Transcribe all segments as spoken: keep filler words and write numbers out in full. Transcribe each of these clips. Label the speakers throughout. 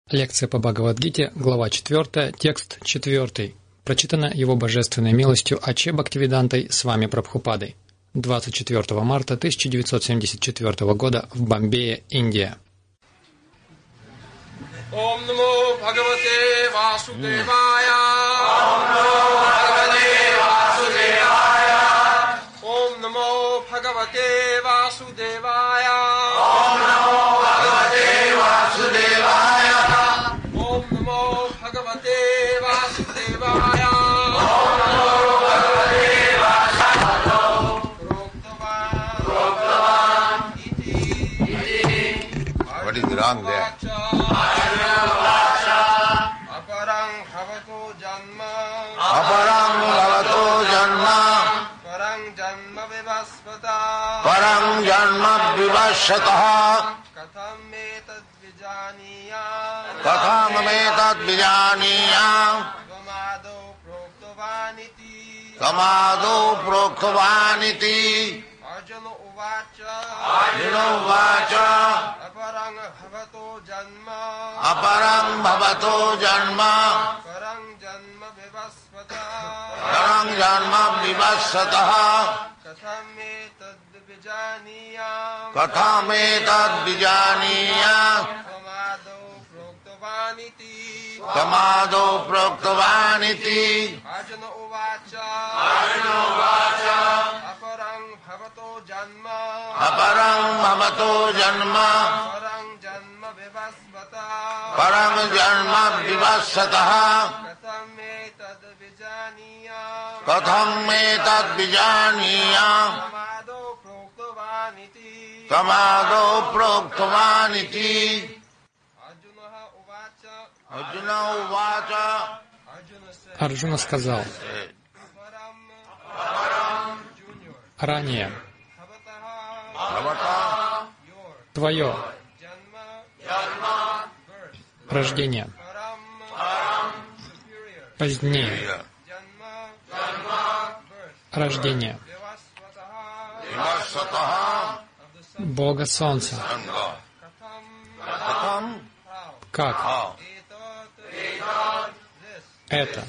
Speaker 1: Лекция по Бхагавад-гите, глава четвёртая, текст четвёртый. Прочитано Его Божественной милостью Аче Бхактивидантой с вами Прабхупадой. двадцать четвёртого марта тысяча девятьсот семьдесят четвёртого года в Бомбее, Индия.
Speaker 2: Ом намо Бхагавате Васудевая. Ом намо Бхагавате Васудевая. Ом намо Бхагавате Васудевая. Ом намо Бхагавате Васудевая. Ом намо Бхагавате Васудевая. Ом намо Бхагавате Васудевая. Проктаван ити.
Speaker 3: What is wrong there? Aparam bhavato janma
Speaker 2: Parang janma vivasvata
Speaker 3: Parang janma vivasvatah
Speaker 2: Katham metad vijaniyam
Speaker 3: Katham metad vijaniyam
Speaker 2: Tvamado proktavaniti
Speaker 3: Kamado proktavaniti
Speaker 2: Arjuna uvacha
Speaker 3: Arjuna uvacha
Speaker 2: Aparang bhavato janma
Speaker 3: Aparam bhavato janma
Speaker 2: Parang janma vivasvata
Speaker 3: Parang janma vivasvatah
Speaker 2: Katham metad vijaniyam
Speaker 3: Katham metad vijaniyam
Speaker 2: Tvamado proktavaniti
Speaker 3: Kamado proktavaniti
Speaker 2: Arjuna uvacha
Speaker 3: Arjuna uvacha
Speaker 2: Aparang bhavato janma
Speaker 3: Aparam bhavato janma
Speaker 2: Parang janma vivasvata
Speaker 3: Parang janma vivasvatah
Speaker 2: Katham metad vijaniyam
Speaker 3: Katham metad vijaniyam
Speaker 2: Tamado proktavaniti
Speaker 3: Tamado proktavaniti
Speaker 2: Arjuna uvacha
Speaker 3: Arjuna uvacha
Speaker 2: Arjuna said
Speaker 1: Арджуна сказал:
Speaker 2: Param Junior
Speaker 1: ранее
Speaker 2: Bhavataha
Speaker 3: Bhavata
Speaker 2: your
Speaker 1: твое
Speaker 2: Janma birth
Speaker 1: рождение,
Speaker 2: Param superior
Speaker 1: позднее
Speaker 2: Janma birth
Speaker 1: рождение
Speaker 2: Devasvataha
Speaker 3: Vivasvatah
Speaker 2: of the sun
Speaker 1: Бога Солнца.
Speaker 3: Sangha
Speaker 2: Katham
Speaker 3: Katham
Speaker 2: how
Speaker 1: Как
Speaker 3: How
Speaker 2: Etat this
Speaker 1: это?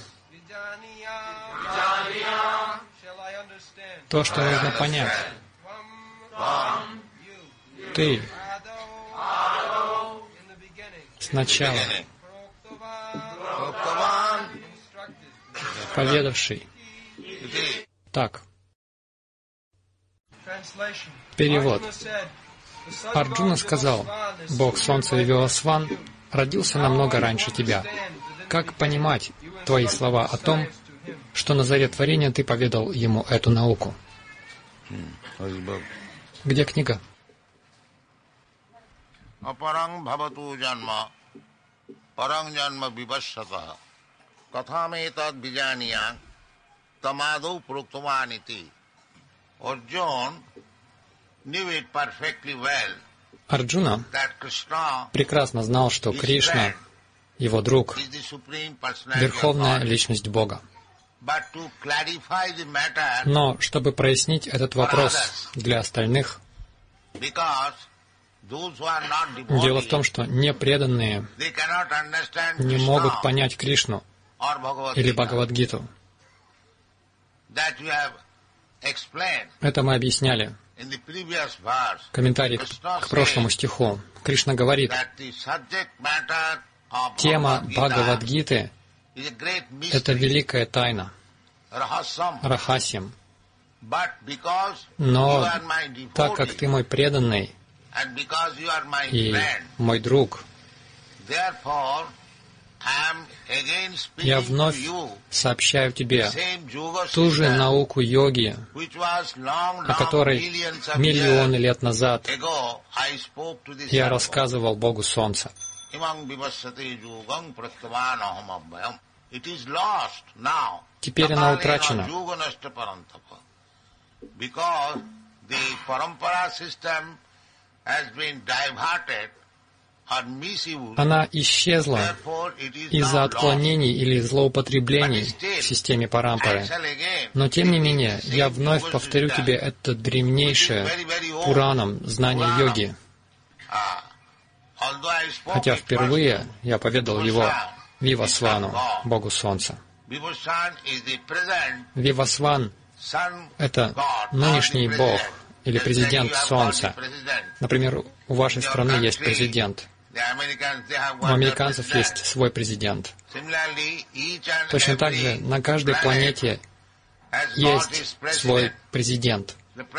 Speaker 2: Vijaniyam shall I understand
Speaker 1: То, что нужно понять.
Speaker 2: Tvam you
Speaker 1: Ты
Speaker 2: Ado in the beginning
Speaker 1: сначала
Speaker 2: Proktavan
Speaker 3: Proktavan
Speaker 2: instructed
Speaker 1: поведавший.
Speaker 3: Iti
Speaker 1: Так,
Speaker 2: Translation
Speaker 1: перевод.
Speaker 2: Arjuna said, "The son of
Speaker 1: Арджуна
Speaker 2: God,
Speaker 1: сказал:
Speaker 2: Vivasvan, is
Speaker 1: Бог
Speaker 2: so
Speaker 1: Солнца
Speaker 2: great
Speaker 1: Вивасван родился намного раньше тебя. Как понимать твои слова о том, что на заре творения ты поведал ему эту науку? Где книга?
Speaker 3: Aparang bhavatu janma Parang janma vivasvatah Katham etad vijaniyam Tamado proktavaniti Arjuna knew it perfectly well
Speaker 1: Арджуна
Speaker 3: that Krishna
Speaker 1: прекрасно знал, что Кришна, его друг,
Speaker 3: is the supreme personality of
Speaker 1: верховная
Speaker 3: God.
Speaker 1: личность Бога.
Speaker 3: But to clarify the matter,
Speaker 1: Но чтобы прояснить этот вопрос для остальных,
Speaker 3: because those who are not
Speaker 1: дело в
Speaker 3: devotees,
Speaker 1: том, что непреданные
Speaker 3: they cannot understand
Speaker 1: не
Speaker 3: Krishna
Speaker 1: могут понять Кришну
Speaker 3: or Bhagavad
Speaker 1: или
Speaker 3: Gita.
Speaker 1: Бхагавад-гиту.
Speaker 3: That you have explained
Speaker 1: Это мы объясняли
Speaker 3: in the previous verse.
Speaker 1: в комментарии к прошлому стиху. Кришна говорит:
Speaker 3: That the subject matter of
Speaker 1: тема
Speaker 3: Bhagavad Gita
Speaker 1: Бхагавад-гиты
Speaker 3: is a great
Speaker 1: — это
Speaker 3: mystery,
Speaker 1: великая тайна,
Speaker 3: rahasam.
Speaker 1: рахасьям.
Speaker 3: But because you
Speaker 1: Но
Speaker 3: are my
Speaker 1: так как
Speaker 3: devotee
Speaker 1: ты мой преданный
Speaker 3: and because you are my
Speaker 1: и
Speaker 3: friend,
Speaker 1: мой друг,
Speaker 3: therefore I am again
Speaker 1: я
Speaker 3: speaking to
Speaker 1: вновь
Speaker 3: you
Speaker 1: сообщаю тебе
Speaker 3: same yoga
Speaker 1: ту же
Speaker 3: system
Speaker 1: науку йоги,
Speaker 3: which was long,
Speaker 1: о
Speaker 3: long
Speaker 1: которой
Speaker 3: millions of
Speaker 1: миллионы
Speaker 3: years
Speaker 1: лет назад
Speaker 3: ago I spoke to the
Speaker 1: я
Speaker 3: Sarva.
Speaker 1: рассказывал Богу Солнца.
Speaker 3: Imam vivassate yogam praktavana abhyam. It is lost now.
Speaker 1: Теперь она
Speaker 3: Nakalena
Speaker 1: утрачена,
Speaker 3: yoganashta parantapa. Because the parampara system has been diverted or misused.
Speaker 1: она исчезла
Speaker 3: Therefore, it is
Speaker 1: из-за
Speaker 3: now
Speaker 1: отклонений или злоупотреблений в системе
Speaker 3: lost. I
Speaker 1: Парампары.
Speaker 3: shall again
Speaker 1: Но тем не менее,
Speaker 3: repeat the
Speaker 1: я
Speaker 3: same
Speaker 1: вновь
Speaker 3: yoga
Speaker 1: повторю
Speaker 3: system,
Speaker 1: тебе это древнейшее
Speaker 3: which is very, very old.
Speaker 1: Пураном, знание
Speaker 3: Puranam.
Speaker 1: йоги.
Speaker 3: Ah,
Speaker 1: хотя впервые я поведал его Вивасвану, Богу Солнца. Вивасван — это нынешний Бог или президент Солнца. Например, у вашей страны есть президент. У американцев есть свой президент. Точно так же на каждой планете есть свой президент.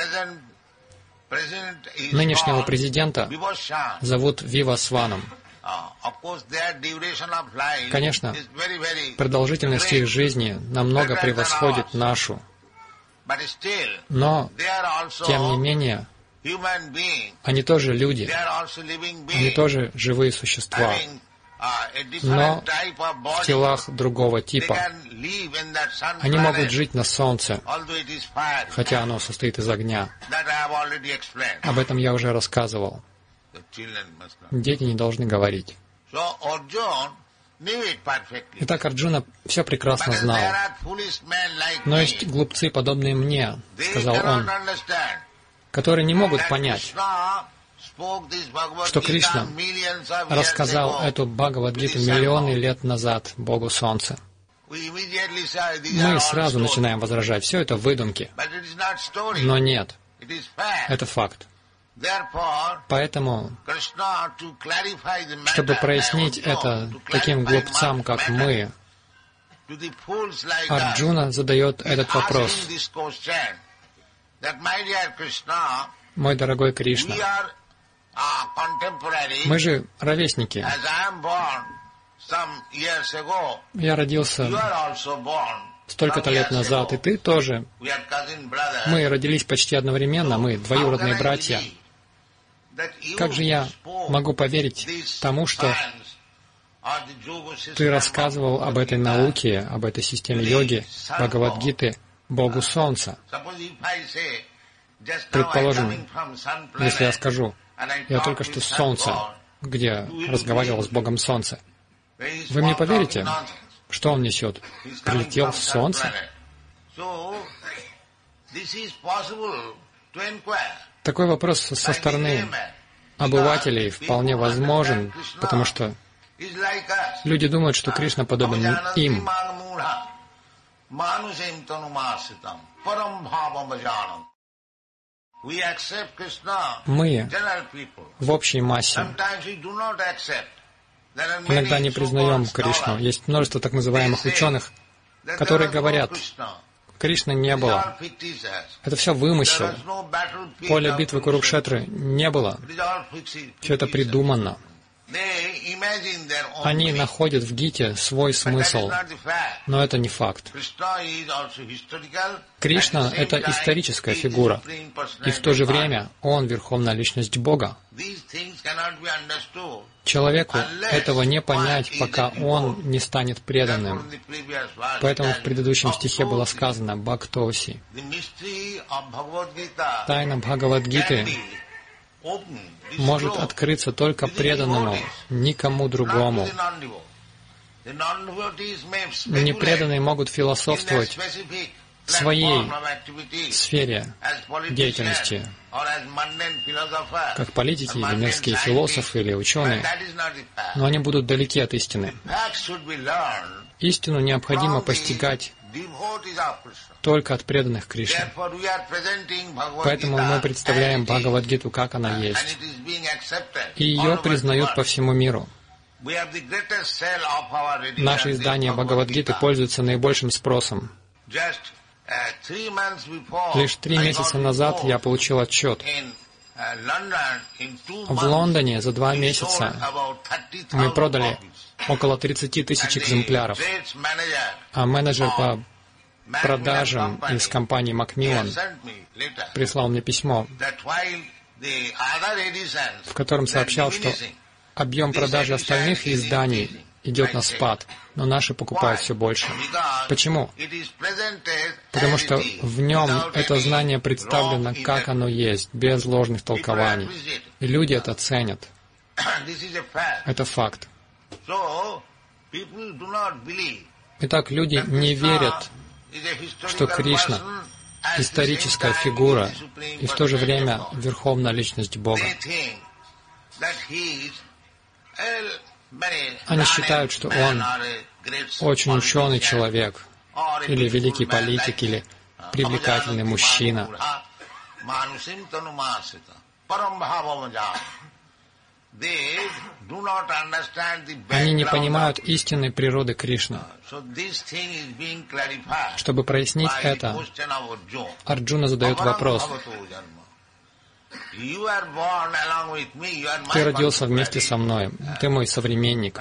Speaker 1: Нынешнего президента зовут Вивасваном. Конечно, продолжительность их жизни намного превосходит нашу. Но, тем не менее, они тоже люди, они тоже живые существа, но в телах другого типа. Они могут жить на Солнце, хотя оно состоит из огня. Об этом я уже рассказывал. Дети не должны говорить. Итак, Арджуна все прекрасно знал. Но есть глупцы, подобные мне, сказал он, которые не могут понять, что Кришна рассказал эту Бхагавад-гиту миллионы лет назад Богу Солнца. Мы сразу начинаем возражать, все это выдумки. Но нет, это факт. Поэтому, чтобы прояснить это таким глупцам, как мы, Арджуна задает этот вопрос. Мой дорогой Кришна, мы же ровесники. Я родился столько-то лет назад, и ты тоже. Мы родились почти одновременно, мы двоюродные братья. Как же я могу поверить тому, что ты рассказывал об этой науке, об этой системе йоги, Бхагавад-гиты, Богу Солнца? Предположим, если я скажу, я только что с Солнца, где разговаривал с Богом Солнца. Вы мне поверите, что он несет? Прилетел с Солнца? Такой вопрос со стороны обывателей вполне возможен, потому что люди думают, что Кришна подобен им. Мы в общей массе иногда не признаем Кришну. Есть множество так называемых ученых, которые говорят, Кришны не было. Это все вымысел. Поля битвы Курукшетры не было. Все это придумано. Они находят в Гите свой смысл, но это не факт. Кришна — это историческая фигура, и в то же время Он — Верховная Личность Бога. Человеку этого не понять, пока он не станет преданным. Поэтому в предыдущем стихе было сказано «Бхактоси». Тайна Бхагавад-гиты может открыться только преданному, никому другому. Непреданные могут философствовать в своей сфере деятельности, как политики, или мирские философы, или ученые, но они будут далеки от истины. Истину необходимо постигать только от преданных Кришне. Поэтому мы представляем Бхагавад-гиту, как она есть, и ее признают по всему миру. Наши издания Бхагавад-гиты пользуются наибольшим спросом. Лишь три месяца назад я получил отчет. В Лондоне за два месяца мы продали около тридцати тысяч экземпляров, а менеджер по продажам из компании Macmillan прислал мне письмо, в котором сообщал, что объем продажи остальных изданий идет на спад, но наши покупают все больше. Почему? Потому что в нем это знание представлено, как оно есть, без ложных толкований. И люди это ценят. Это факт. Итак, люди не верят, что Кришна — историческая фигура и в то же время Верховная Личность Бога. Они считают, что он очень ученый человек, или великий политик, или привлекательный мужчина. Они не понимают истинной природы Кришны. Чтобы прояснить это, Арджуна задает вопрос. Ты родился вместе со мной, ты мой современник.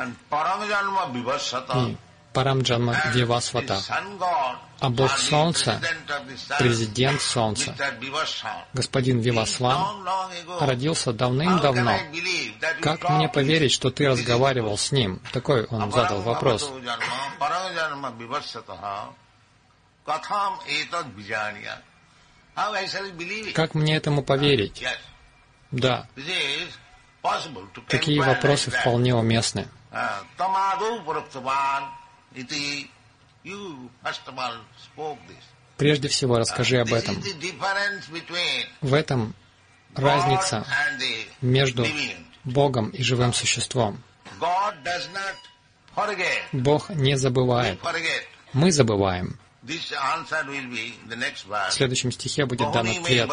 Speaker 1: И Парамджанма Вивасвата. А Бог Солнца, президент Солнца, господин Вивасван, родился давным-давно. Как мне поверить, что ты разговаривал с ним? Такой он задал вопрос. Как мне этому поверить? Да, такие вопросы вполне уместны. Прежде всего, расскажи об этом. В этом разница между Богом и живым существом. Бог не забывает. Мы забываем. В следующем стихе будет дан ответ.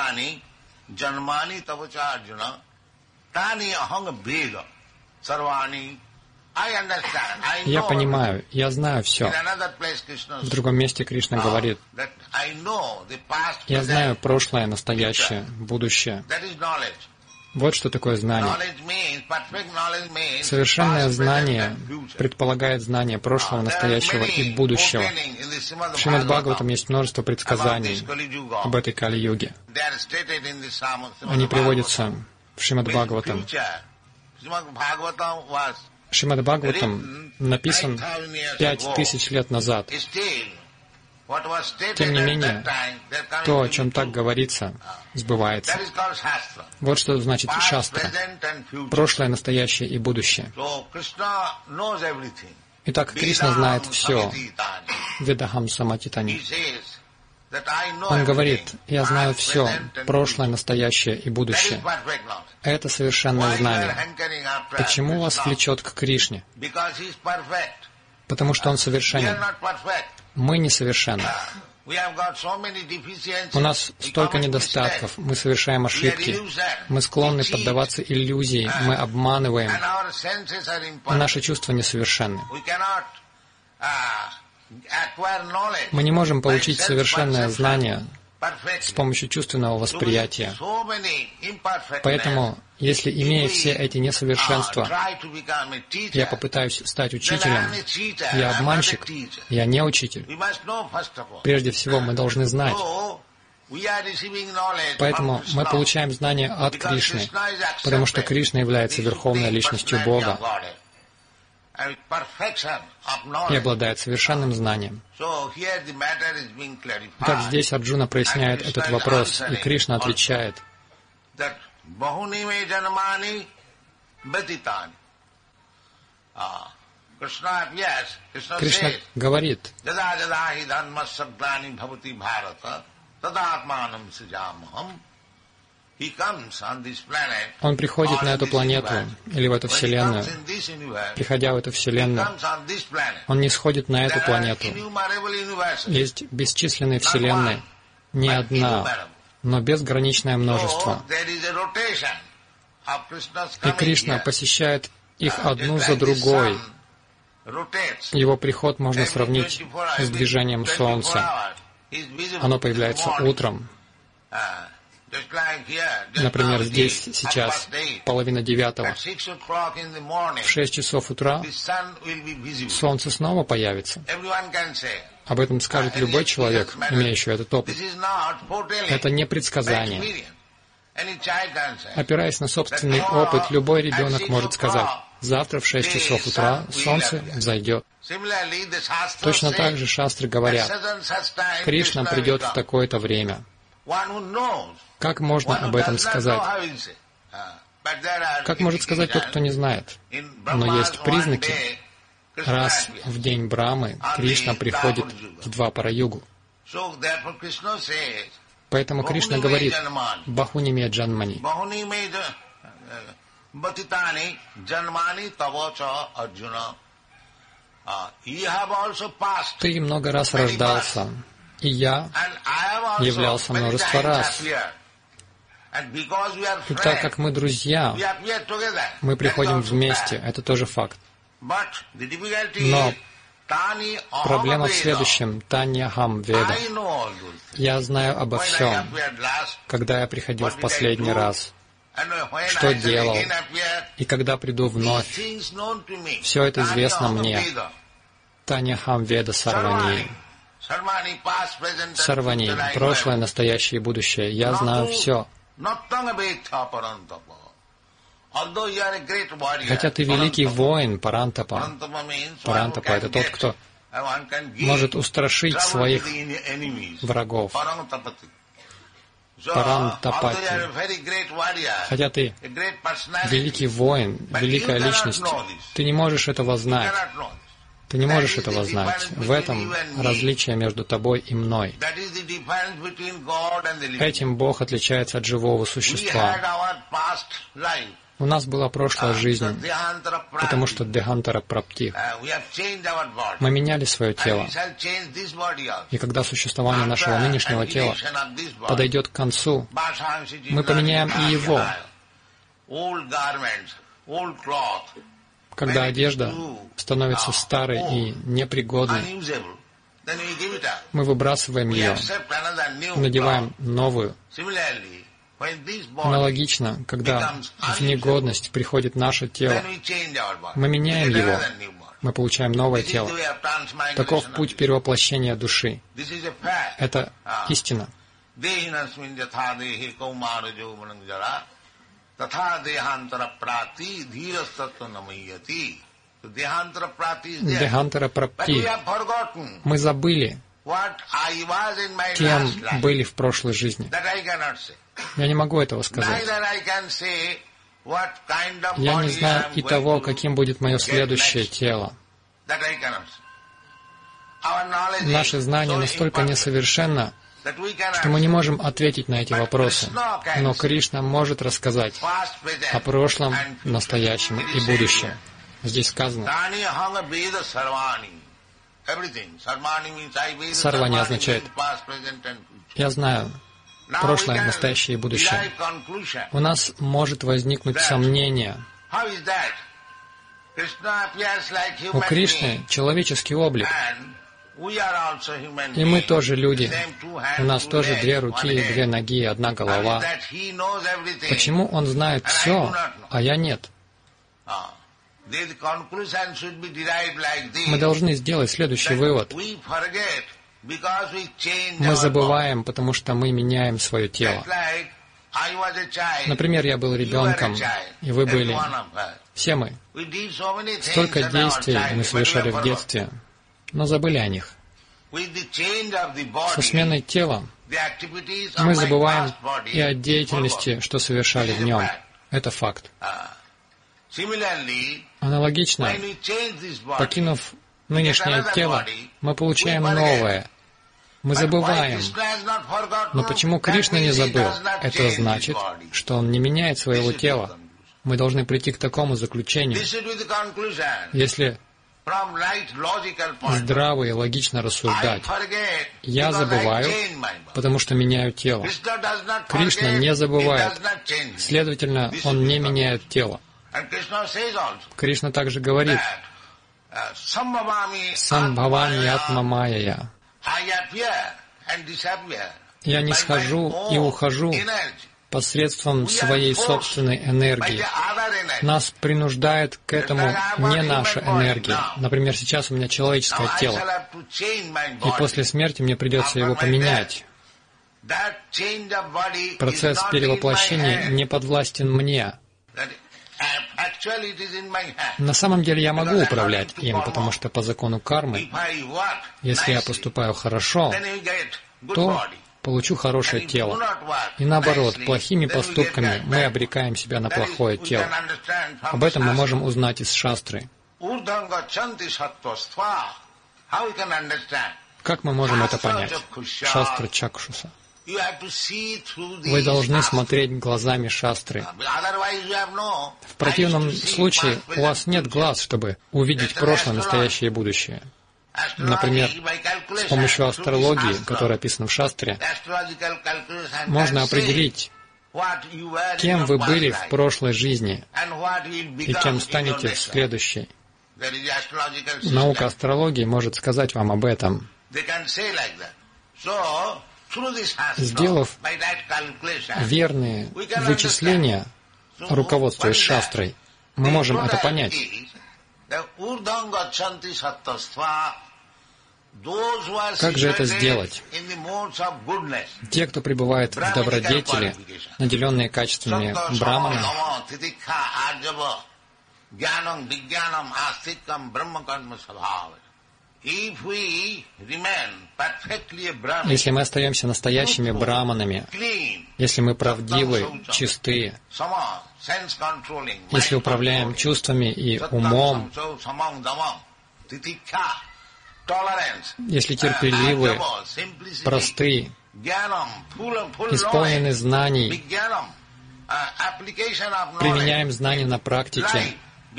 Speaker 1: Я понимаю, я знаю все. В другом месте Кришна говорит, я знаю прошлое, настоящее, будущее. Вот что такое знание. Совершенное знание предполагает знание прошлого, настоящего и будущего. В Шримад Бхагаватам есть множество предсказаний об этой Кали-юге. Они приводятся в Шримад Бхагаватам. Шримад Бхагаватам написан пять тысяч лет назад. Тем не менее, то, о чем так говорится, сбывается. Вот что значит шастра. Прошлое, настоящее и будущее. Итак, Кришна знает все. Ведахам саматитани. Он говорит, я знаю все, прошлое, настоящее и будущее. Это совершенное знание. Почему вас влечет к Кришне? Потому что Он совершенен. Мы несовершенны. У нас столько недостатков, мы совершаем ошибки, мы склонны поддаваться иллюзии, мы обманываем, и наши чувства несовершенны. Мы не можем получить совершенное знание с помощью чувственного восприятия. Поэтому, если, имея все эти несовершенства, я попытаюсь стать учителем, я обманщик, я не учитель. Прежде всего, мы должны знать. Поэтому мы получаем знания от Кришны, потому что Кришна является Верховной Личностью Бога и обладает совершенным знанием. Как здесь Арджуна проясняет этот вопрос, и Кришна отвечает, Кришна говорит, Он приходит на эту планету или в эту Вселенную. Приходя в эту Вселенную, Он не сходит на эту планету. Есть бесчисленные Вселенные, не одна, но безграничное множество. И Кришна посещает их одну за другой. Его приход можно сравнить с движением Солнца. Оно появляется утром. Например, здесь сейчас половина девятого. В шесть часов утра Солнце снова появится. Об этом скажет любой человек, имеющий этот опыт. Это не предсказание. Опираясь на собственный опыт, любой ребенок может сказать, завтра в шесть часов утра Солнце взойдет. Точно так же шастры говорят, Кришна придет в такое-то время. Как можно об этом сказать? Как может сказать тот, кто не знает? Но есть признаки. Раз в день Брамы Кришна приходит в Двапара-югу. Поэтому Кришна говорит «Бахуниме джанмани».
Speaker 3: Batitani janmani tavacha Arjuna. Uh, you have also passed.
Speaker 1: Ты много раз рождался, и я
Speaker 3: And I have also
Speaker 1: являлся
Speaker 3: many
Speaker 1: множество
Speaker 3: times
Speaker 1: раз.
Speaker 3: appeared. And because we are
Speaker 1: И так как
Speaker 3: friends,
Speaker 1: мы друзья,
Speaker 3: we appear together.
Speaker 1: мы
Speaker 3: That is
Speaker 1: приходим
Speaker 3: also
Speaker 1: вместе,
Speaker 3: fact.
Speaker 1: это тоже факт.
Speaker 3: But the difficulty
Speaker 1: Но
Speaker 3: is, Tani
Speaker 1: проблема в
Speaker 3: Ahamaveda.
Speaker 1: следующем. Таньяхам Веда.
Speaker 3: I know all those things.
Speaker 1: Я знаю обо
Speaker 3: When I
Speaker 1: всем.
Speaker 3: appeared last,
Speaker 1: Когда я приходил
Speaker 3: what
Speaker 1: в
Speaker 3: did I
Speaker 1: последний
Speaker 3: do?
Speaker 1: раз,
Speaker 3: And when
Speaker 1: что
Speaker 3: I shall
Speaker 1: делал,
Speaker 3: again appear,
Speaker 1: и когда приду
Speaker 3: these
Speaker 1: вновь,
Speaker 3: things known to me.
Speaker 1: все это
Speaker 3: Tani
Speaker 1: известно мне.
Speaker 3: Ahamaveda.
Speaker 1: Таньяхам Веда Сарвани.
Speaker 3: Sarvani, past, present, and
Speaker 1: Сарвани,
Speaker 3: future I
Speaker 1: прошлое,
Speaker 3: know.
Speaker 1: настоящее и будущее. Я знаю все.
Speaker 3: Nattangabetha parantapa. Although you are a great warrior,
Speaker 1: Хотя ты великий воин, Парантапа.
Speaker 3: Parantapa means one who
Speaker 1: Парантапа —
Speaker 3: can
Speaker 1: это тот,
Speaker 3: get,
Speaker 1: кто
Speaker 3: and one can give
Speaker 1: может устрашить
Speaker 3: trouble to
Speaker 1: своих
Speaker 3: the enemies.
Speaker 1: врагов.
Speaker 3: Parantapati. So,
Speaker 1: Парантапати.
Speaker 3: although you are a very great warrior,
Speaker 1: Хотя ты
Speaker 3: a great personality,
Speaker 1: великий воин, великая личность, ты не можешь этого
Speaker 3: you
Speaker 1: знать.
Speaker 3: cannot know.
Speaker 1: Ты не можешь этого знать. В этом различие между тобой и мной.
Speaker 3: That is the difference between God and the living.
Speaker 1: Этим Бог отличается от живого
Speaker 3: We
Speaker 1: существа.
Speaker 3: had our past life.
Speaker 1: У нас была прошлая жизнь, потому что Дехантара Праптих.
Speaker 3: Uh, we have changed our body.
Speaker 1: Мы меняли свое
Speaker 3: And
Speaker 1: тело.
Speaker 3: we shall change this body also.
Speaker 1: И когда существование нашего нынешнего тела
Speaker 3: Annihilation of this body.
Speaker 1: подойдет к концу,
Speaker 3: Bhasansiji
Speaker 1: мы поменяем
Speaker 3: Nadi
Speaker 1: и его.
Speaker 3: Nadi. Old garments, old cloth,
Speaker 1: когда одежда становится старой и непригодной,
Speaker 3: unusable. Then we give it up.
Speaker 1: мы выбрасываем
Speaker 3: We
Speaker 1: ее,
Speaker 3: accept another new
Speaker 1: надеваем
Speaker 3: cloth.
Speaker 1: новую.
Speaker 3: Similarly, when this body,
Speaker 1: Аналогично, когда в негодность приходит наше тело,
Speaker 3: then we change our body.
Speaker 1: мы меняем
Speaker 3: We get
Speaker 1: его,
Speaker 3: another new body.
Speaker 1: мы получаем новое
Speaker 3: This is
Speaker 1: тело.
Speaker 3: the way of transmigration
Speaker 1: Таков
Speaker 3: of
Speaker 1: путь
Speaker 3: this.
Speaker 1: перевоплощения души.
Speaker 3: This is a fact.
Speaker 1: Это
Speaker 3: Ah.
Speaker 1: истина.
Speaker 3: Dehinasmin yatha dehi kaumarajo manangjara tatha dehantara prati dhirastattva namayati. So dehantara prati is there.
Speaker 1: Дехантара
Speaker 3: But we
Speaker 1: Прапти.
Speaker 3: have forgotten
Speaker 1: Мы забыли,
Speaker 3: what I was in my
Speaker 1: кем
Speaker 3: last life.
Speaker 1: были в прошлой жизни.
Speaker 3: That I cannot say.
Speaker 1: Я не могу этого сказать.
Speaker 3: Neither I can say what kind of
Speaker 1: Я не
Speaker 3: body
Speaker 1: знаю
Speaker 3: I
Speaker 1: и
Speaker 3: am
Speaker 1: того,
Speaker 3: going to
Speaker 1: каким будет мое
Speaker 3: get
Speaker 1: следующее
Speaker 3: next.
Speaker 1: тело.
Speaker 3: That I cannot say. Our knowledge
Speaker 1: Наше
Speaker 3: is
Speaker 1: знание
Speaker 3: so
Speaker 1: настолько
Speaker 3: imperfect
Speaker 1: несовершенно,
Speaker 3: that we cannot
Speaker 1: что мы не
Speaker 3: say
Speaker 1: можем ответить на эти вопросы. Но Кришна может рассказать
Speaker 3: past, present,
Speaker 1: о прошлом,
Speaker 3: and future.
Speaker 1: настоящем
Speaker 3: It
Speaker 1: и
Speaker 3: is
Speaker 1: будущем.
Speaker 3: said
Speaker 1: Здесь сказано,
Speaker 3: here, Tani ahanga veda sarvani. Everything. Sarvani means I veda.
Speaker 1: Сарвани
Speaker 3: sarvani
Speaker 1: означает
Speaker 3: means past, present, and future.
Speaker 1: я знаю
Speaker 3: Now
Speaker 1: прошлое,
Speaker 3: we can
Speaker 1: настоящее и будущее.
Speaker 3: derive conclusion.
Speaker 1: У нас может возникнуть сомнение.
Speaker 3: How is that? Krishna appears like
Speaker 1: У
Speaker 3: human
Speaker 1: Кришны
Speaker 3: being,
Speaker 1: человеческий облик,
Speaker 3: and we are also human
Speaker 1: и мы
Speaker 3: beings.
Speaker 1: тоже люди.
Speaker 3: Same two hands,
Speaker 1: У нас
Speaker 3: two
Speaker 1: тоже
Speaker 3: legs,
Speaker 1: две
Speaker 3: one
Speaker 1: руки,
Speaker 3: head.
Speaker 1: две ноги и одна
Speaker 3: How is
Speaker 1: голова.
Speaker 3: that he knows everything?
Speaker 1: Почему он знает все, а я нет?
Speaker 3: Ah, the conclusion should be derived like this.
Speaker 1: Мы должны сделать следующий
Speaker 3: that
Speaker 1: вывод.
Speaker 3: we forget because we change
Speaker 1: Мы
Speaker 3: our
Speaker 1: забываем, потому что мы меняем свое
Speaker 3: body.
Speaker 1: тело.
Speaker 3: Just like I was a child,
Speaker 1: Например, я был
Speaker 3: you were a
Speaker 1: ребенком,
Speaker 3: child,
Speaker 1: и вы
Speaker 3: every
Speaker 1: были.
Speaker 3: one of us.
Speaker 1: Все мы.
Speaker 3: We did so many things
Speaker 1: Столько
Speaker 3: in our
Speaker 1: действий
Speaker 3: childhood,
Speaker 1: мы
Speaker 3: but we
Speaker 1: совершали
Speaker 3: have
Speaker 1: в детстве, но забыли о них.
Speaker 3: forgotten. With the change of the body,
Speaker 1: Со сменой тела
Speaker 3: the activities of
Speaker 1: мы
Speaker 3: my
Speaker 1: забываем
Speaker 3: past body
Speaker 1: и о деятельности, что совершали в нем. Это факт.
Speaker 3: Ah. Similarly,
Speaker 1: Аналогично,
Speaker 3: when we change this body,
Speaker 1: покинув нынешнее тело, мы получаем новое. Мы забываем. Но почему Кришна не забыл? Это значит, что он не меняет своего тела. Мы должны прийти к такому заключению. Если здраво и логично рассуждать, я забываю, потому что меняю тело. Кришна не забывает. Следовательно, он не меняет тело. Кришна также говорит, «Самбхавани атма майя». Я не схожу и ухожу посредством своей собственной энергии. Нас принуждает к этому не наша энергия. Например, сейчас у меня человеческое тело, и после смерти мне придется его поменять. Процесс перевоплощения не подвластен мне. На самом деле я могу управлять им, потому что по закону кармы, если я поступаю хорошо, то получу хорошее тело. И наоборот, плохими поступками мы обрекаем себя на плохое тело. Об этом мы можем узнать из шастры. Как мы можем это понять? Шастра Чакшуса. Вы должны смотреть глазами шастры. В противном случае у вас нет глаз, чтобы увидеть прошлое, настоящее и будущее. Например, с помощью астрологии, которая описана в шастре, можно определить, кем вы были в прошлой жизни и кем станете в следующей. Наука астрологии может сказать вам об этом. Сделав верные вычисления, руководствуясь шастрой, мы можем это понять. Как же это сделать? Те, кто пребывает в добродетели, наделенные качествами брамана, если мы остаемся настоящими браманами, если мы правдивы, чисты, если управляем чувствами и умом, если терпеливы, просты, исполнены знаний, применяем знания на практике,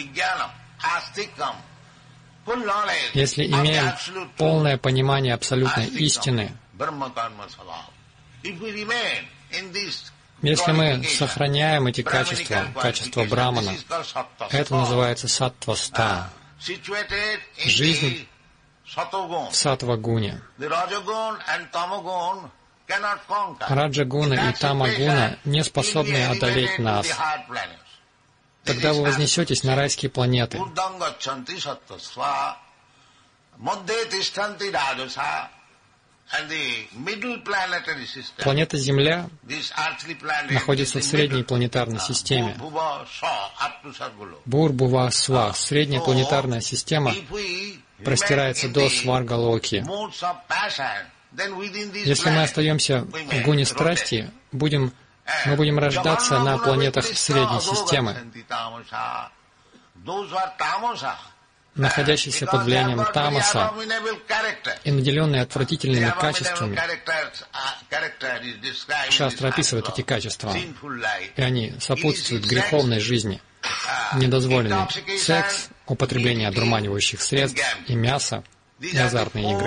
Speaker 1: если имеем полное понимание абсолютной истины, если мы сохраняем эти качества, качества брамана, это называется саттва-ста, жизнь в саттва-гуне. Раджа-гуна и тама-гуна не способны одолеть нас. Тогда вы вознесетесь на райские планеты. Планета Земля находится в средней планетарной системе. Бур-Бува-Сва, средняя планетарная система, простирается до Сваргалоки. Если мы остаемся в гуне страсти, будем мы будем рождаться на планетах средней системы, находящиеся под влиянием тамаса и наделенные отвратительными качествами. Шастра описывает эти качества, и они сопутствуют греховной жизни, недозволенный секс, употребление одурманивающих средств и мяса, и азартные игры.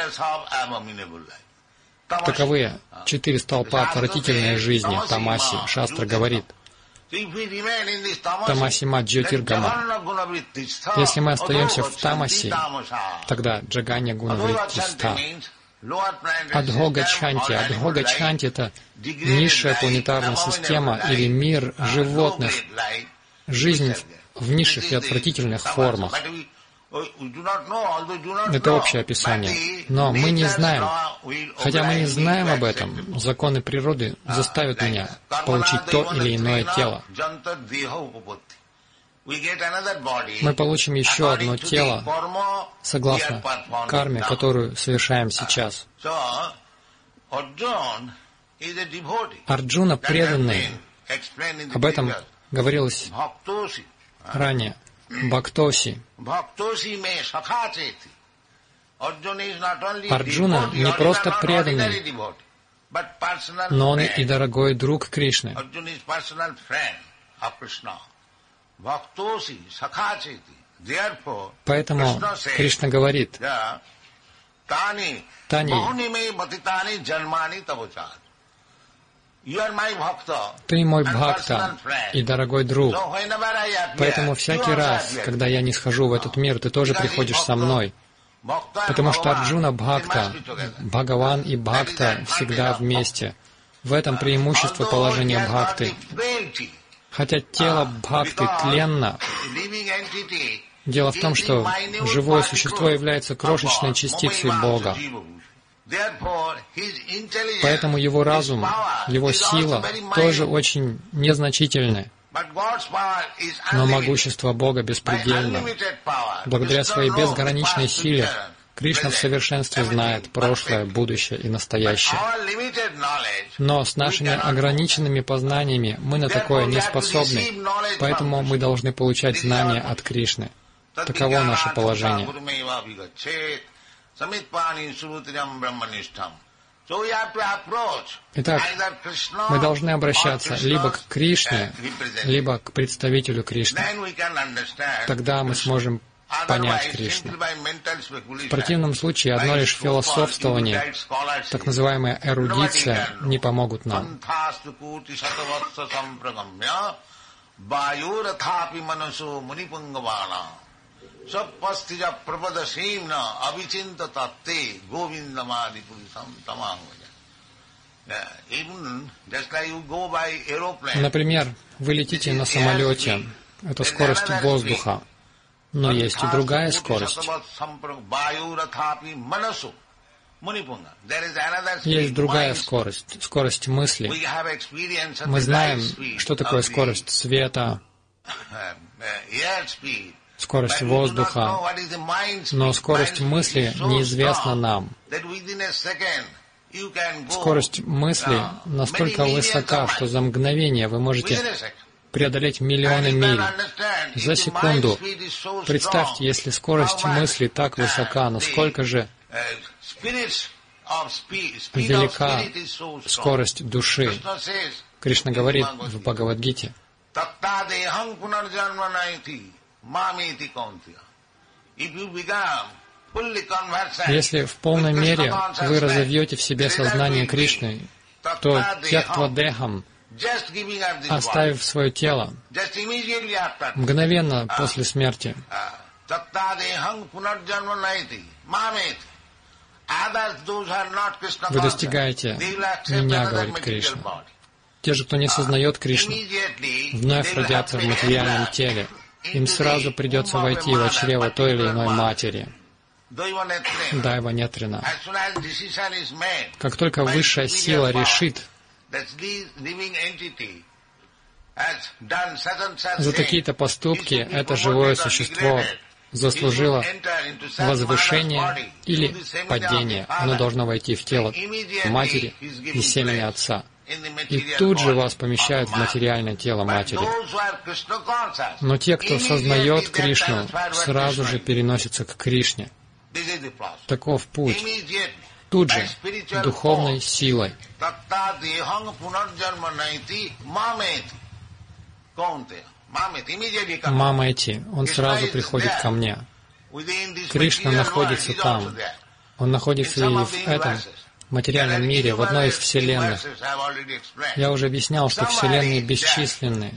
Speaker 1: Таковы четыре столпа отвратительной жизни Тамаси. Шастра говорит, Тамасима Джьотиргама. Если мы остаемся в Тамаси, тогда Джаганья Гунавриттиста. Адхогачанти. Адхогачанти — это низшая планетарная система или мир животных, жизнь в низших и отвратительных формах. Это общее описание. Но мы не знаем, хотя мы не знаем об этом, законы природы заставят меня получить то или иное тело. Мы получим еще одно тело, согласно карме, которую совершаем сейчас. Арджуна преданный. Об этом говорилось ранее. Бхактоси. Арджуна не просто преданный, но он и дорогой друг Кришны. Поэтому Кришна говорит, Тани, ты мой бхакта и дорогой друг. Поэтому всякий раз, когда я не схожу в этот мир, ты тоже приходишь со мной. Потому что Арджуна бхакта, Бхагаван и бхакта всегда вместе. В этом преимущество положения бхакты. Хотя тело бхакты тленно, дело в том, что живое существо является крошечной частицей Бога. Поэтому его разум, его сила тоже очень незначительны. Но могущество Бога беспредельно. Благодаря своей безграничной силе Кришна в совершенстве знает прошлое, будущее и настоящее. Но с нашими ограниченными познаниями мы на такое не способны, поэтому мы должны получать знания от Кришны. Таково наше положение. Итак, мы должны обращаться либо к Кришне, либо к представителю Кришны. Тогда мы сможем понять Кришну. В противном случае одно лишь философствование, так называемая эрудиция, не помогут нам. Например, вы летите на самолете, это скорость воздуха, но есть и другая скорость. Есть другая скорость, скорость мысли. Мы знаем, что такое скорость света, скорость воздуха, но скорость мысли неизвестна нам. Скорость мысли настолько высока, что за мгновение вы можете преодолеть миллионы миль за секунду. Представьте, если скорость мысли так высока, насколько же велика скорость души. Кришна говорит в Бхагавад-гите: если в полной мере вы разовьете в себе сознание Кришны, то тьяктва-дехам, оставив свое тело, мгновенно после смерти, вы достигаете меня, говорит Кришна. Те же, кто не сознает Кришну, вновь родятся в материальном теле. Им сразу придется войти в чрево той или иной матери. Дайва Нетрина. Как только высшая сила решит, за такие-то поступки это живое существо заслужило возвышение или падение. Оно должно войти в тело матери и семени отца. И тут же вас помещают в материальное тело матери. Но те, кто сознает Кришну, сразу же переносятся к Кришне. Таков путь. Тут же, духовной силой. Мамэти, он сразу приходит ко мне. Кришна находится там. Он находится и в этом материальном мире, в одной из вселенных. Я уже объяснял, что вселенные бесчисленные.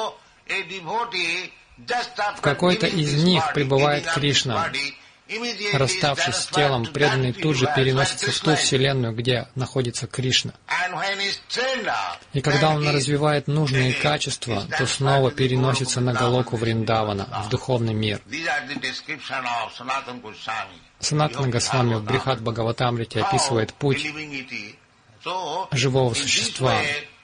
Speaker 1: В какой-то из них пребывает Кришна. Расставшись с телом, преданный тут же переносится в ту вселенную, где находится Кришна. И когда он развивает нужные качества, то снова переносится на Галоку Вриндавана, в духовный мир. Санатана Госвами в Брихат Бхагаватамрите описывает путь живого существа.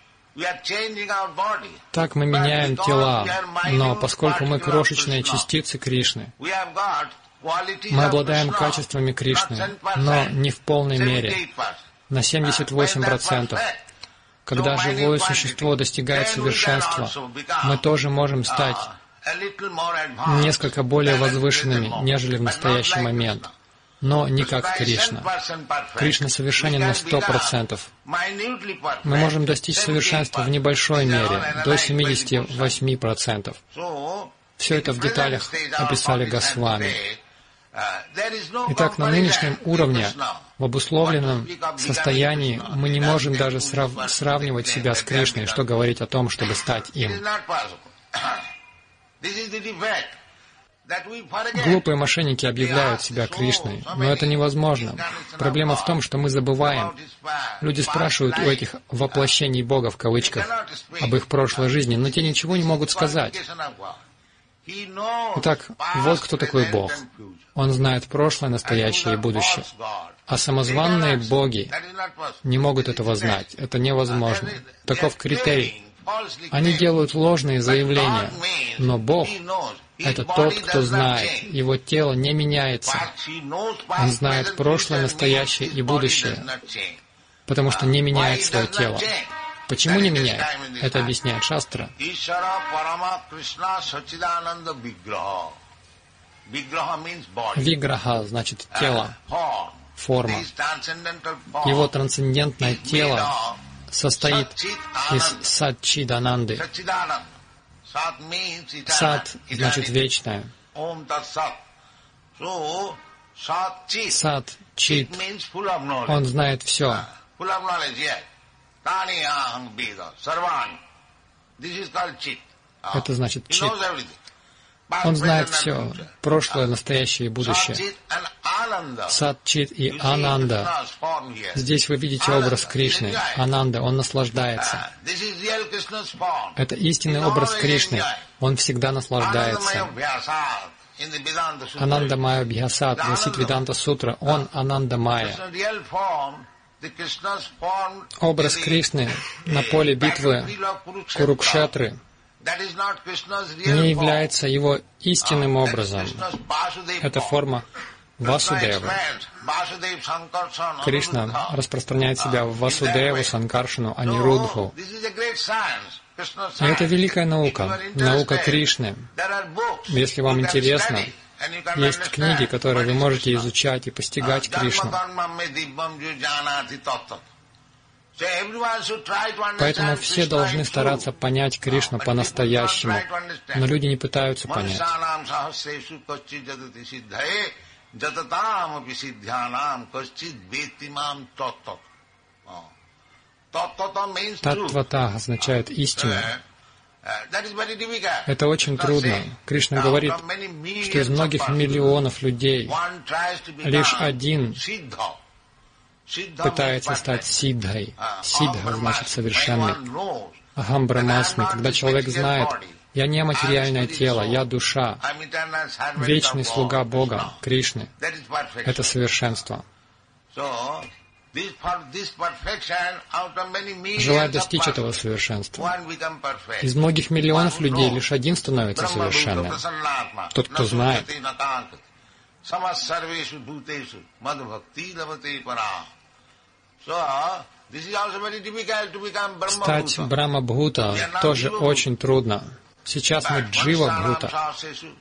Speaker 1: Так мы меняем тела, но поскольку мы крошечные частицы Кришны, мы обладаем качествами Кришны, но не в полной мере, на семьдесят восемь процентов. Когда живое существо достигает совершенства, мы тоже можем стать несколько более возвышенными, нежели в настоящий момент, но не как Кришна. Кришна совершенен на сто процентов. Мы можем достичь совершенства в небольшой мере, до семидесяти восьми процентов. Все это в деталях описали Госвами. Итак, на нынешнем уровне, в обусловленном состоянии, мы не можем даже срав сравнивать себя с Кришной, что говорить о том, чтобы стать им. Глупые мошенники объявляют себя Кришной, но это невозможно. Проблема в том, что мы забываем. Люди спрашивают у этих воплощений Бога, в кавычках, об их прошлой жизни, но те ничего не могут сказать. Итак, вот кто такой Бог. Он знает прошлое, настоящее и будущее. А самозванные боги не могут этого знать. Это невозможно. Таков критерий. Они делают ложные заявления, но Бог — это тот, кто знает. Его тело не меняется. Он знает прошлое, настоящее и будущее, потому что не меняет свое тело. Почему не меняет? Это объясняет Шастра. Виграха значит тело, форма.
Speaker 3: His transcendental form
Speaker 1: Его трансцендентное
Speaker 3: is made
Speaker 1: тело
Speaker 3: of
Speaker 1: состоит
Speaker 3: Satchit
Speaker 1: из
Speaker 3: Anand.
Speaker 1: Сатчидананды.
Speaker 3: Satchidanand. Sat means eternal.
Speaker 1: Сат значит
Speaker 3: Eternity.
Speaker 1: вечное.
Speaker 3: Om Tat Sat. So, Sat Chit.
Speaker 1: Сат, Чит,
Speaker 3: It means full of knowledge.
Speaker 1: он знает все.
Speaker 3: Full of knowledge, yes. Tani aham Veda. Sarvani. This is called Chit. Ah.
Speaker 1: Это значит
Speaker 3: He
Speaker 1: Чит.
Speaker 3: knows everything. Past,
Speaker 1: Он знает
Speaker 3: present and
Speaker 1: все.
Speaker 3: future.
Speaker 1: Прошлое, настоящее и будущее.
Speaker 3: Sat Chit and Ananda.
Speaker 1: Сат, Чит и
Speaker 3: You see
Speaker 1: Ананда.
Speaker 3: Krishna's form here.
Speaker 1: Здесь вы видите образ Кришны. Ананда, он наслаждается.
Speaker 3: Ah, this is real Krishna's form.
Speaker 1: Это истинный
Speaker 3: He
Speaker 1: образ
Speaker 3: always
Speaker 1: Кришны.
Speaker 3: enjoys.
Speaker 1: Он всегда наслаждается.
Speaker 3: Anandamaya Vyasat in the Vedanta Sutra.
Speaker 1: Ананда Майя Бхьясат, гласит Веданта Сутра. Он Ананда Майя.
Speaker 3: Krishna's real form, the Krishna's form
Speaker 1: Образ
Speaker 3: in the
Speaker 1: Кришны на поле битвы
Speaker 3: battlefield of Kurukshetra.
Speaker 1: Курукшетры
Speaker 3: That is not Krishna's real
Speaker 1: не
Speaker 3: form.
Speaker 1: является его истинным
Speaker 3: That is
Speaker 1: образом.
Speaker 3: Krishna's Vasudeva
Speaker 1: Это
Speaker 3: form.
Speaker 1: форма Васудевы.
Speaker 3: Vasudeva Sankarsana
Speaker 1: Кришна
Speaker 3: Anuruddha.
Speaker 1: распространяет себя в Васудеву, Санкаршану, а не
Speaker 3: So,
Speaker 1: Рудху.
Speaker 3: this is a great science, Krishna's
Speaker 1: И это
Speaker 3: science.
Speaker 1: великая
Speaker 3: If you
Speaker 1: наука,
Speaker 3: are
Speaker 1: наука
Speaker 3: interested,
Speaker 1: Кришны.
Speaker 3: there are books
Speaker 1: Если вам
Speaker 3: you can
Speaker 1: интересно,
Speaker 3: study and you can
Speaker 1: есть
Speaker 3: understand
Speaker 1: книги, которые вы
Speaker 3: what is
Speaker 1: можете
Speaker 3: Krishna.
Speaker 1: изучать и постигать Кришну. Поэтому все должны стараться понять Кришну по-настоящему, но люди не пытаются понять. Таттвата означает истину. Это очень трудно. Кришна говорит, что из многих миллионов людей лишь один пытается стать сиддхой. Сиддха значит совершенный. Ахам Брахмасми, когда человек знает, я не материальное тело, я душа, вечный слуга Бога, Кришны. Это совершенство. Желая достичь этого совершенства, из многих миллионов людей лишь один становится совершенным. Тот, кто знает. Стать Брахма-бхута тоже очень трудно. Сейчас мы Джива-бхута.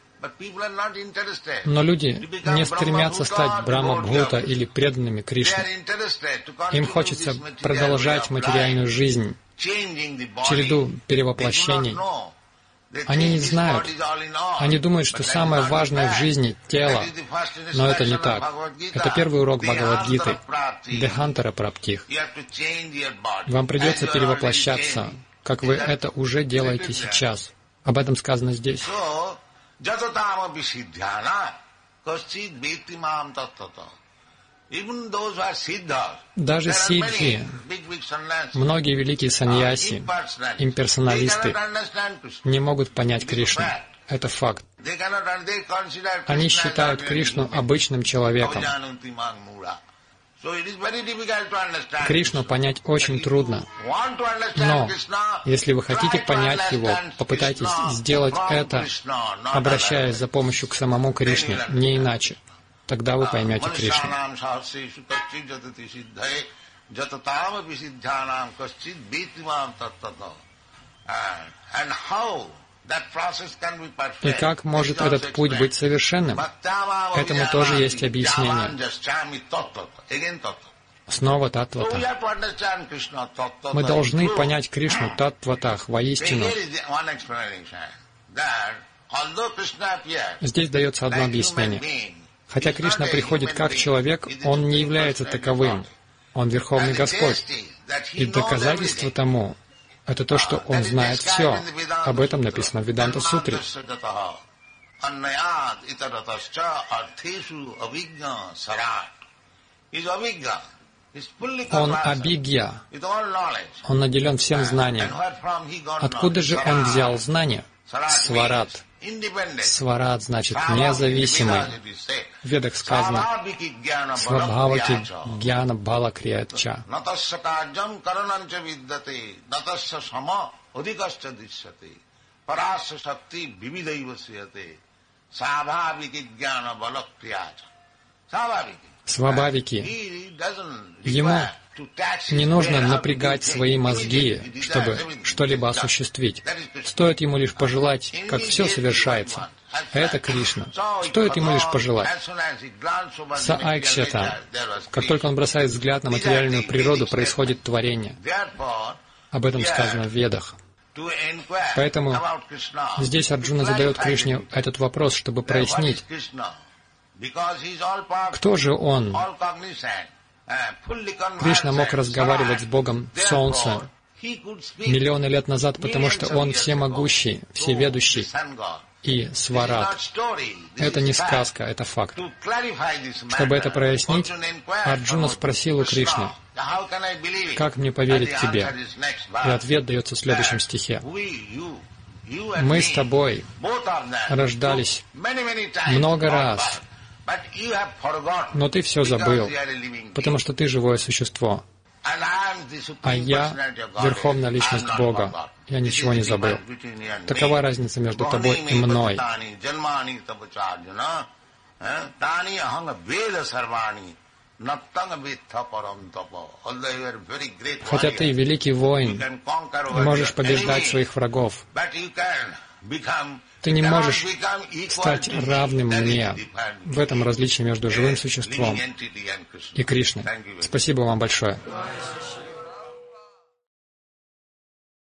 Speaker 1: Но люди не стремятся стать Брахма-бхута или преданными Кришне. Им хочется продолжать материальную жизнь, череду перевоплощений. Они не знают. Они думают, что самое важное в жизни — тело. Но это не так. Это первый урок Бхагавад-гиты. Дехантара праптих. Вам придется перевоплощаться, как вы это уже делаете сейчас. Об этом сказано здесь. Даже сиддхи, многие великие саньяси, имперсоналисты, не могут понять Кришну. Это факт. Они считают Кришну обычным человеком. Кришну понять очень трудно. Но если вы хотите понять Его, попытайтесь сделать это, обращаясь за помощью к самому Кришне, не иначе. Тогда вы поймете Кришну. И как может этот путь быть совершенным? Этому тоже есть объяснение. Снова Таттвата. Мы должны понять Кришну Таттватах, воистину. Здесь дается одно объяснение. Хотя Кришна приходит как человек, Он не является таковым. Он Верховный Господь. И доказательство тому — это то, что Он знает все. Об этом написано в Веданта Сутре. Он абигья. Он наделен всем знанием. Откуда же Он взял знания? Сварат. Сварат значит независимый. В Ведах сказано «Свабхаваки гьяна бала крияча». Свабхавики. Ему Не нужно напрягать свои мозги, чтобы что-либо осуществить. Стоит ему лишь пожелать, как все совершается. Это Кришна. Стоит ему лишь пожелать. Саайкшета. Как только он бросает взгляд на материальную природу, происходит творение. Об этом сказано в Ведах. Поэтому здесь Арджуна задает Кришне этот вопрос, чтобы прояснить, кто же он. Кришна мог разговаривать с Богом Солнца миллионы лет назад, потому что он всемогущий, всеведущий и сварат. Это не сказка, это факт. Чтобы это прояснить, Арджуна спросил у Кришны, «Как мне поверить тебе?» И ответ дается в следующем стихе. «Мы с тобой рождались много раз, но ты все забыл, потому что ты живое существо. А я — Верховная Личность Бога. Я ничего не забыл. Такова разница между тобой и мной. Хотя ты великий воин и можешь побеждать своих врагов, ты не можешь стать равным мне. В этом различие между живым существом и Кришной. Спасибо вам большое.